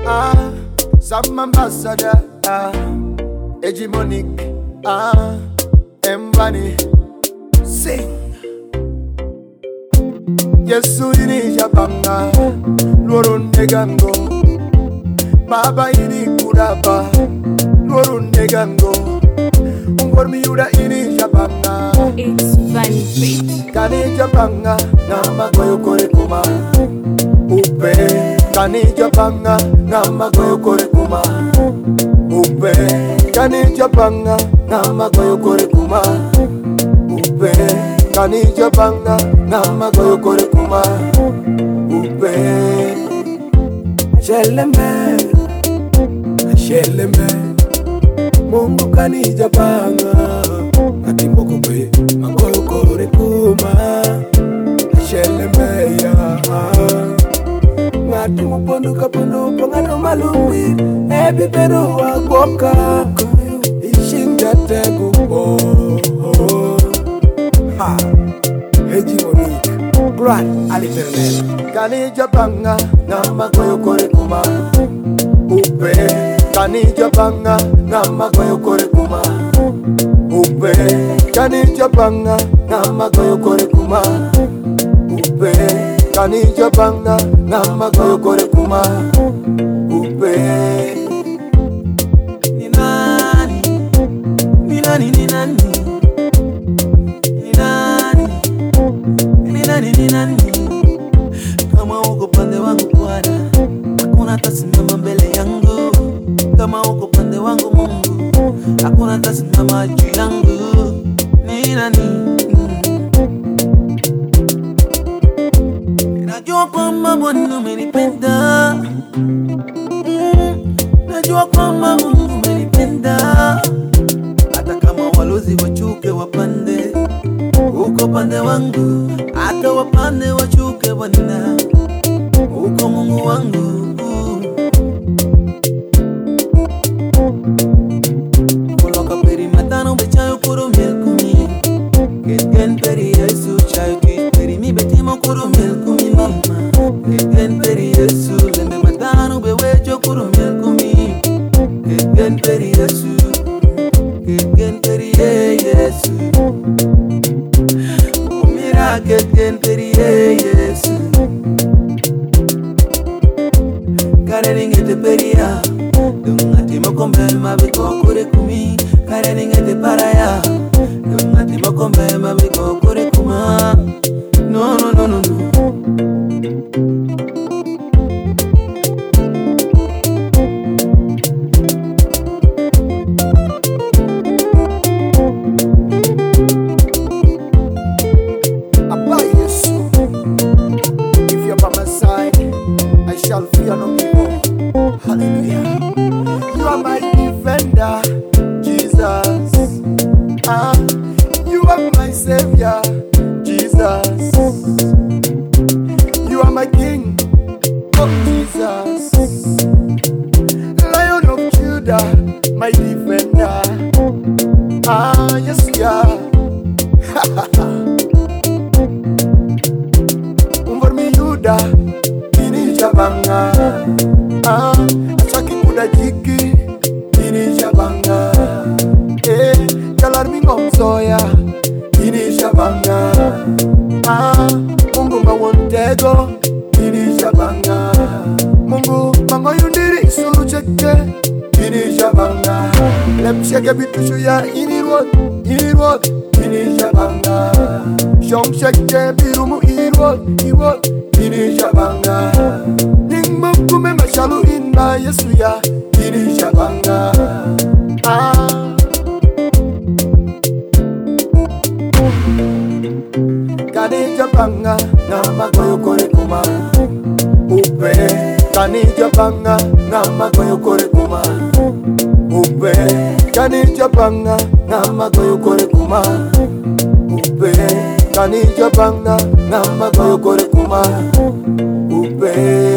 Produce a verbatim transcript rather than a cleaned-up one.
Ah, some ambassador, ah, hegemonic, ah, Mbani, sing. Yesu ini jabanga, lorun negango. Baba ini kudaba, lorun negango. Ungor miuda ini jabanga. It's Vanny Beat. Kani jabanga, nama koyo kore kuma. Upe, kani jabanga, nama koyo kore kuma. Upe, kani jabanga, nama koyo kore kuma. Upe, kani jabanga, nama koyo kore kuma. Upe, sheleme, sheleme, Mungu kani jabanga, ati mboko pe, makoyo kore kuma. Sheleme ya, ngatu muponduka ponduka ngano malumbi, ebi peru wakoka, ishinga tegu oh. Ha, hegemonic, grand aliternel. Kani jabanga, nama koyo kore kuma. Upe, kani jabanga, nama koyo kore kuma. Upe, kani jabanga, nama koyo kore kuma. Upe, kani jabanga, nama koyo kore kuma. Upe, ni nani, ni nani, ni nani. Nani ni nani? Kama uko pande wangu Bwana, hakuna tasimama mbele yangu. Kama uko pande wangu Mungu, hakuna tasimama juu yangu. Ni nani? Najua kwamba Bwana umenipenda. Najua kwamba Mungu umenipenda. Hata kama walozi wachuke wapande, uko pande wangu. Hata wapande wachuke Bwana, uko Mungu wangu. Koloka peri matano bechayo kuro miel kumi. Ketken peri Yesu chayo kish peri mi betimo kuro miel kumi mama. Ketken peri Yesu lembe matano bewecho kuro miel kumi. Ketken peri Yesu, ketken peri Yesu. Ketken peri Yesu, kare ngete peria, dungati makombe mabiko kure kumi. Kare ngete paraya, dungati makombe mabiko kure kuma. No no no no no. Shall fear no evil. Hallelujah. You are my defender, Jesus. Ah, you are my savior, Jesus. You are my king, oh Jesus. Lion of Judah, my defender. Ah, yes you are. Ha ha ha. Umbar mi Yuda. Jabanga, ah, achaki kuda jiki, ini jabanga, eh, kalar mingom soya, ini jabanga, ah, Mungu mawontego, ini jabanga, Mungu mangoyundiri suru cheke, ini jabanga, lem cheke bitushu ya ini rot, ini rot, ini jabanga, shom cheke birumu ini rot, ini rot. Ini jabanga, ning mukume mashalu inna Yesu ya. Ini jabanga, ah. Kani jabanga, nama koyo kore kuma. Upe, kani jabanga, nama koyo kore kuma. Upe, kani jabanga, nama koyo kore kuma. Upe, kani jabanga, nama koyo kore kuma. Upe.